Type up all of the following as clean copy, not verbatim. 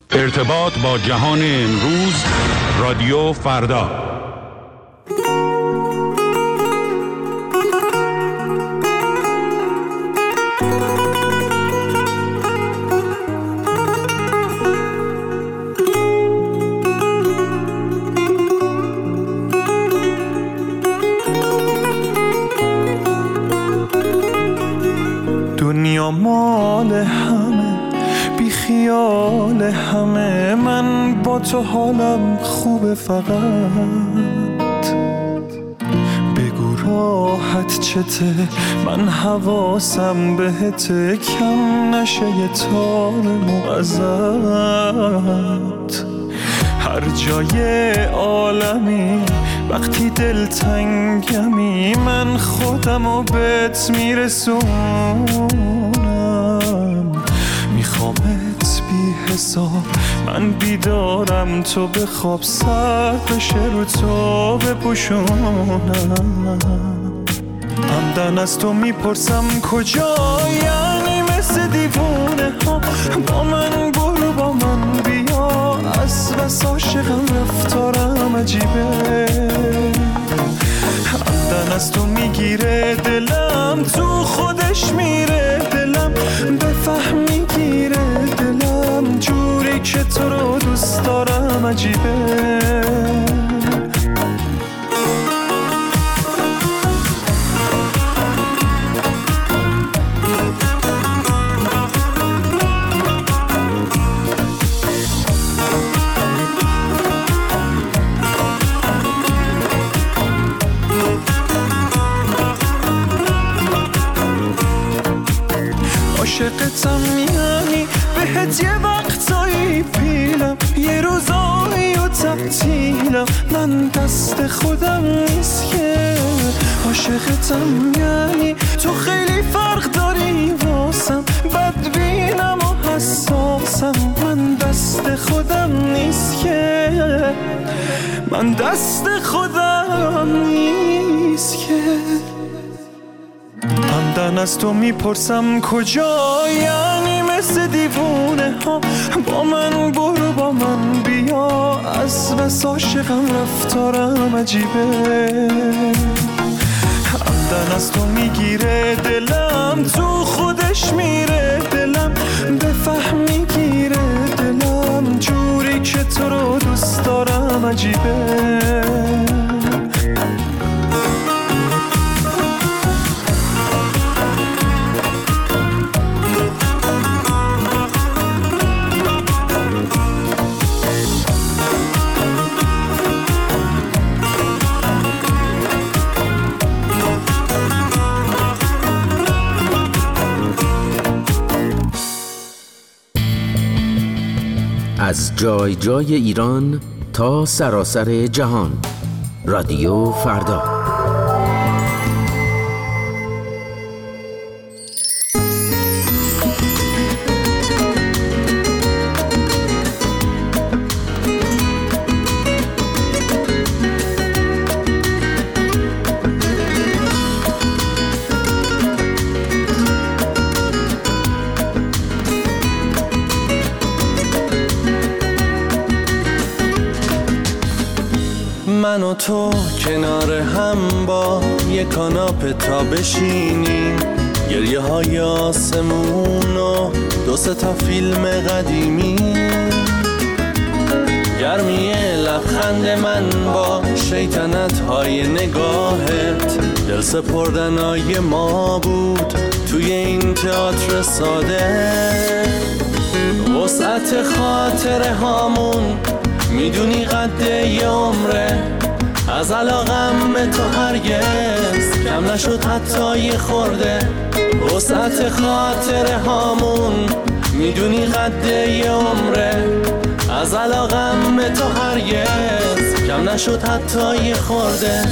ارتباط با جهان امروز، رادیو فردا. دنیا مال همه، بی خیال همه، من با تو حالم خوبه، فقط بگو راحت چته، من حواسم بهته، کم نشه یه تارمو ازت. هر جای عالمی وقتی دلتنگمی، من خودمو بهت میرسونم. میخوامت بی حساب، من بیدارم تو بخواب، سر بشه رو تو بپوشونم. همدن از تو میپرسم کجا، یعنی مثل دیوونه ها با من برو، با من بیا، از بس عاشقم رفتارم عجیبه. همدن از تو میگیره دلم، تو خودش میره دلم، بفهم میگیره دلم، جوری که تو رو دوست دارم عجیبه. عاشقتم یعنی بهت یه وقتایی پیلم، یه روزایی و تعطیلم، من دست خودم نیست که. عاشقتم یعنی تو خیلی فرق داری واسم، بدبینم و حساسم، من دست خودم نیست که، من دست خودم نیست که. همدن از تو میپرسم کجا، یعنی مثل دیوونه ها با من برو، با من بیا، از بس عاشقم رفتارم عجیبه. همدن از تو میگیره دلم، تو خودش میره دلم، بفهم میگیره دلم، جوری که تو رو دوست دارم عجیبه. از جای جای ایران تا سراسر جهان، رادیو فردا. من و تو کنار هم با یه کاناپه تا بشینیم، گریه های آسمون و 2-3 تا فیلم قدیمی، گرمی لبخند من با شیطنت های نگاهت، دل سپردنای ما بود توی این تئاتر ساده. وسعت خاطره هامون میدونی قد یه عمره، از علاقم به تو هرگز کم نشد حتی یه خورده. وسعت خاطره هامون میدونی قد یه عمره، از علاقم به تو هرگز کم نشد حتی یه خورده.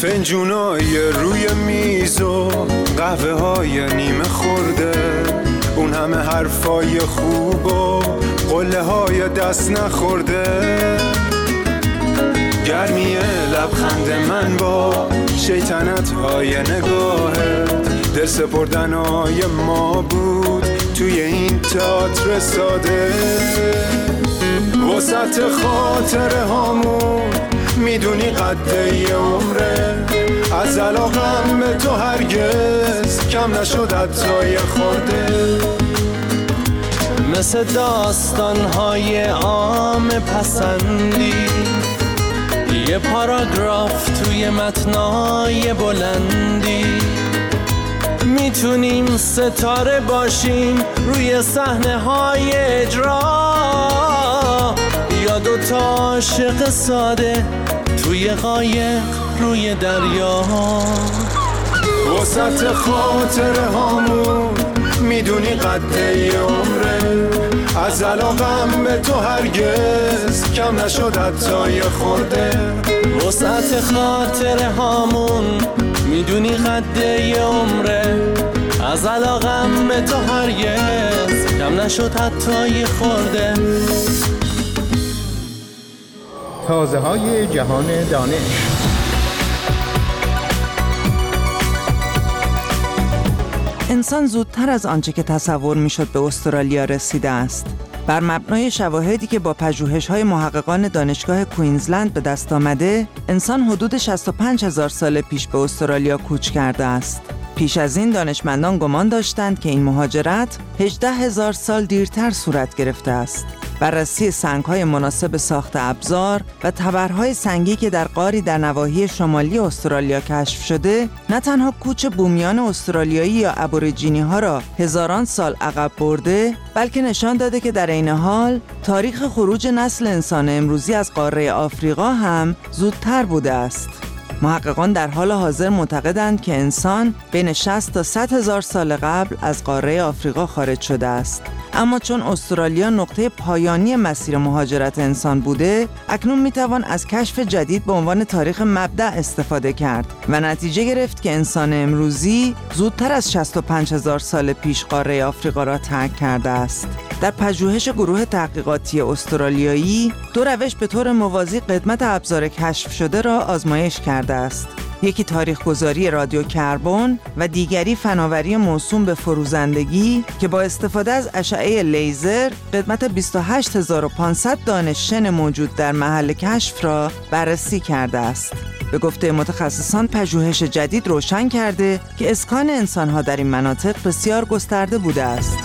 فنجونای روی میز و قهوه های نیمه خورده، اون همه حرفای خوب و قله های دست نخورده، گرمی لبخند من با شیطنت های نگاهت، دل سپردن های ما بود توی این تئاتر ساده. وسط خاطره هامون میدونی قد یه عمره، از علاقم به تو هرگز کم نشد حتی یه خورده. مثل داستان‌های عام پسندی، یه پاراگراف توی متنای بلندی، میتونیم ستاره باشیم روی صحنه‌های اجرا، یا دوتا عاشق ساده توی قایق روی دریا. وسط خاطره هامون میدونی قد یه عمره، از علاقم به تو هرگز کم نشد حتی یه خورده. وسط خاطره هامون میدونی قد یه عمره، از علاقم به تو هرگز کم نشد حتی یه خورده. تازه های جهان دانش. انسان زودتر از آنچه که تصور میشد به استرالیا رسیده است. بر مبنای شواهدی که با پژوهش‌های محققان دانشگاه کوینزلند به دست آمده، انسان حدود 65,000 سال پیش به استرالیا کوچ کرده است. پیش از این دانشمندان گمان داشتند که این مهاجرت 18,000 سال دیرتر صورت گرفته است. بررسی سنگ‌های مناسب ساخت ابزار و تبرهای سنگی که در غاری در نواحی شمالی استرالیا کشف شده، نه تنها کوچ بومیان استرالیایی یا ابوریجینی‌ها را هزاران سال عقب برده، بلکه نشان داده که در عین حال تاریخ خروج نسل انسان امروزی از قاره آفریقا هم زودتر بوده است. محققان در حال حاضر معتقدند که انسان بین 60 تا 100,000 سال قبل از قاره آفریقا خارج شده است. اما چون استرالیا نقطه پایانی مسیر مهاجرت انسان بوده، اکنون میتوان از کشف جدید به عنوان تاریخ مبدأ استفاده کرد و نتیجه گرفت که انسان امروزی زودتر از 65,000 سال پیش قاره آفریقا را ترک کرده است. در پژوهش گروه تحقیقاتی استرالیایی، دو روش به طور موازی قدمت ابزار کشف شده را آزمایش کرده است. یکی تاریخ‌گذاری رادیو کربن و دیگری فناوری موسوم به فروزندگی که با استفاده از اشعه لیزر قدمت 28,500 دانه شن موجود در محل کشف را بررسی کرده است. به گفته متخصصان، پژوهش جدید روشن کرده که اسکان انسان‌ها در این مناطق بسیار گسترده بوده است.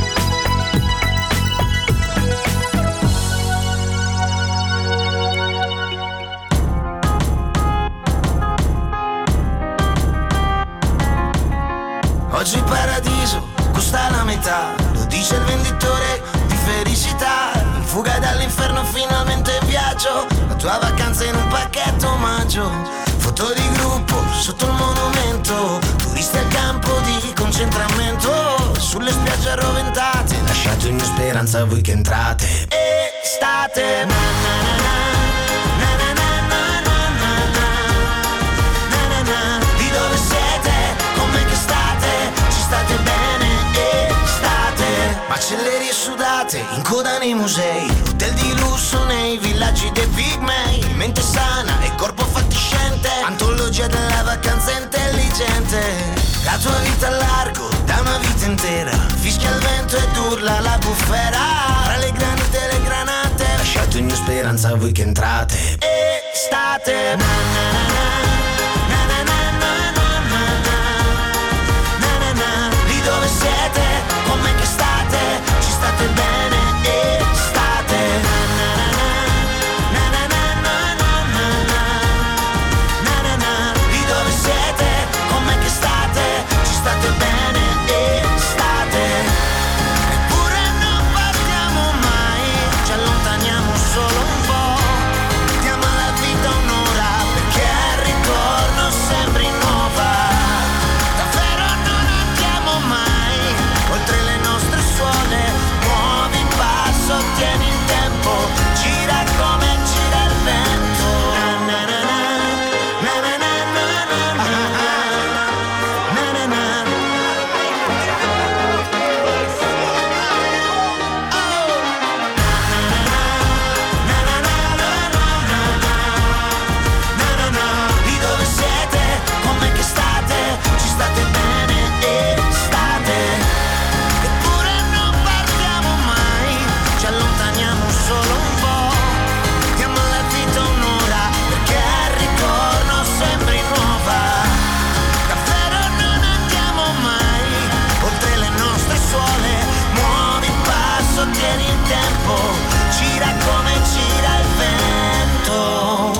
Oggi il paradiso costa la metà, lo dice il venditore di felicità. In fuga dall'inferno finalmente viaggio, la tua vacanza in un pacchetto omaggio. Foto di gruppo sotto il monumento, turisti al campo di concentramento. Sulle spiagge arroventate, lasciate ogni speranza a voi che entrate. Estate, na na na na. Macellerie sudate, in coda nei musei, hotel di lusso nei villaggi dei pigmei, mente sana e corpo fatiscente, antologia della vacanza intelligente. La tua vita a largo, da una vita intera, fischia il vento ed urla la bufera. Tra le granite e le granate, lasciate ogni speranza a voi che entrate. Estate, na na na na na na na na na na na na. Lì dove siete, con me che state, ci state bene, estate. Na na na na na na na na na na na na. Lì dove siete, con me che state, ci state bene, estate. Eppure non partiamo mai, ci allontaniamo solo un po'. Diamo alla vita un'ora perché al ritorno sembri nuova. Davvero non andiamo mai oltre le nostre suole, muovi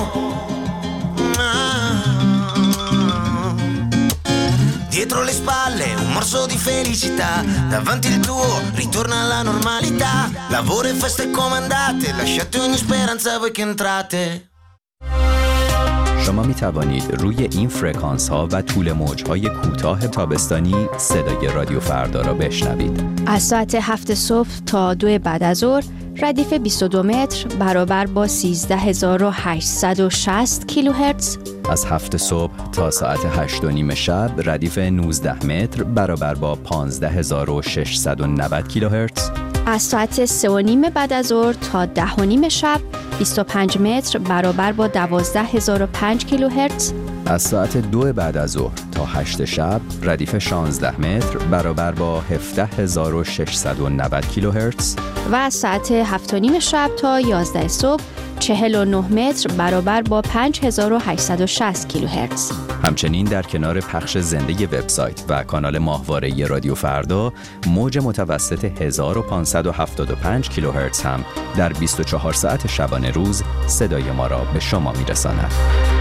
Dietro le spalle un morso di felicità, davanti il tuo ritorna alla normalità. Lavoro e feste comandate, lasciate ogni speranza voi che entrate. شما می توانید روی این فرکانس ها و طول موج های کوتاه تابستانی صدای رادیو فردا را بشنوید. از ساعت 7 صبح تا 2 بعد از ظهر ردیف 22 متر برابر با 13860 کیلوهرتز. از 7 صبح تا ساعت 8 و نیم شب ردیف 19 متر برابر با 15690 کیلوهرتز. از ساعت 3 و نیم بعد از ظهر تا 10 و نیم شب 25 متر برابر با 12005 کیلوهرتز. از ساعت 2 بعد از ظهر تا 8 شب ردیف 16 متر برابر با 17690 کیلوهرتز. و از ساعت 7 و نیم شب تا 11 صبح 49 متر برابر با 5860 کیلوهرتز. همچنین در کنار پخش زنده وبسایت و کانال ماهواره رادیو فردا، موج متوسط 1575 کیلوهرتز هم در 24 ساعت شبانه روز صدای ما را به شما میرساند.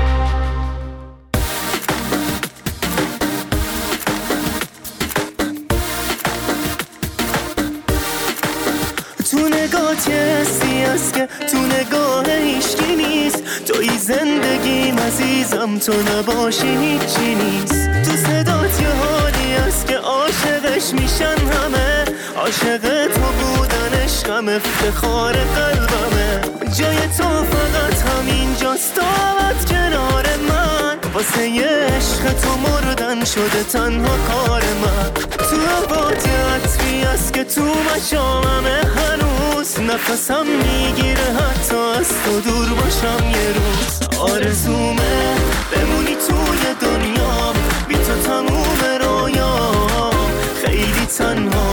است که تو نگاه هیچکی نیست، توی زندگیم عزیزم، تو نباشی هیچی نیست. تو صدات یه حالی است که عاشقش میشن همه، عاشق تو بودن عشقم افتخار قلبمه. جای تو فقط همینجاست، دامت کنار من، واسه یه عشق تو مردن شده تنها کار من. تو عباتی عطری است که تو مشاممه، هنوز نفسم میگیره حتی از تو دور باشم یه روز. آرزومه بمونی توی دنیا، بی تو تموم رویام خیلی تنها.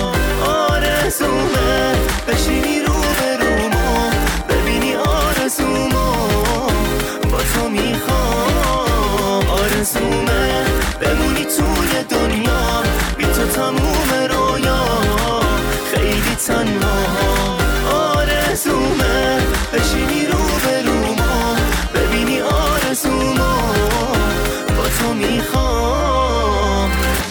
آرزومه بشینی رو به رومو، ببینی آرزومو با تو میخوام. آرزومه بمونی توی دنیا، بی تو تموم رویام خیلی تنها. آرزومه بشینی رو به رومو، ببینی آرزومو با تو میخوام.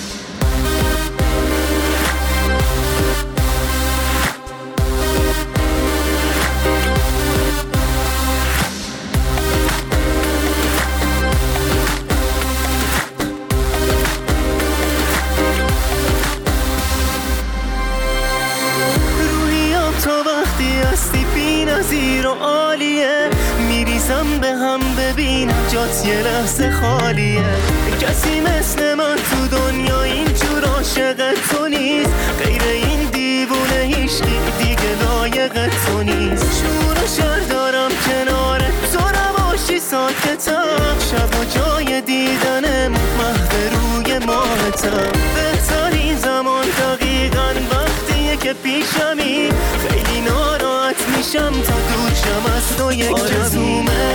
نظیر و عالیه، میریزم به هم ببین جات یه لحظه خالیه. کسی مثل من تو دنیا اینجور عاشق تو نیست، غیر این دیوونه هیچکی دیگه لایق تو نیست. شور و شر دارم کنار تو، نباشی ساکتم، شب و جای دیدنم محو روی ماهتم. بهترین زمان دقیقاً وقتیه که پیشمی، خیلی ناراحت میشم تا دور شم از تو یک کمی.